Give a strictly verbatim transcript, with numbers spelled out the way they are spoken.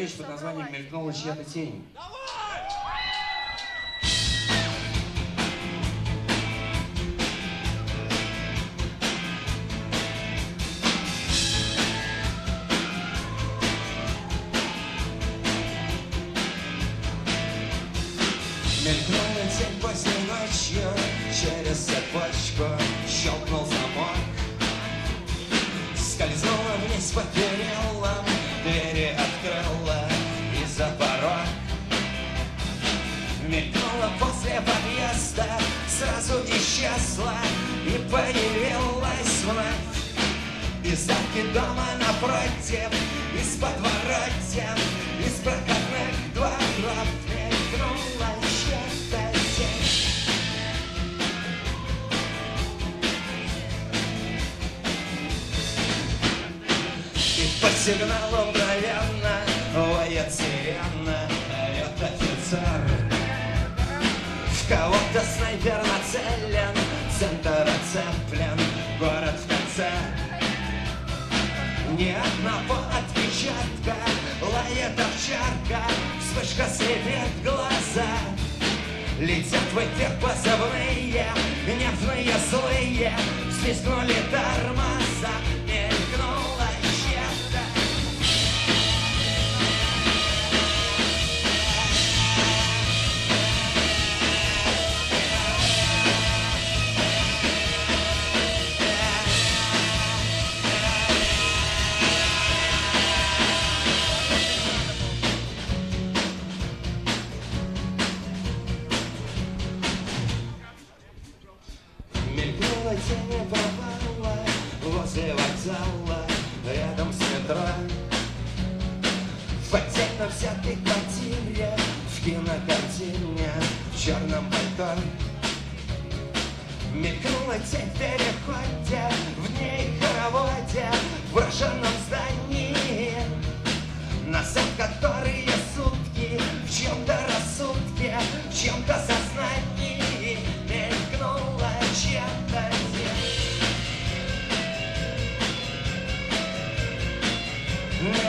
вещь под названием «Мелькнула чья-то тень». Мелькнула тень поздней ночью, через цепочку щелкнул замок. Скользнула вниз по перилам, двери открыла и за порог. Мелькнула после подъезда, сразу исчезла и появилась вновь. Из арки дома напротив, из подворотен, из проходных дворов мелькнула чья-то тень. И по сигналу мгновенно воет сирена, поет офицер. В кого-то снайпер нацелен, центр оцеплен, город в конце. Ни одного отпечатка, лает овчарка, вспышка слепит глаза. Летят в эфир позывные, нервные злые, свистнули тормоза, мелькнула чья-то. Мелькнула тень и пропала возле вокзала, рядом с метро. В отдельно взятой квартире, в кинокартине, в черном пальто. Мелькнула тень в переходе, в ней хороводе, в брошенном здании. Назад которые сутки, в чьем-то рассудке, в чьем-то сознании мелькнула чья-то тень.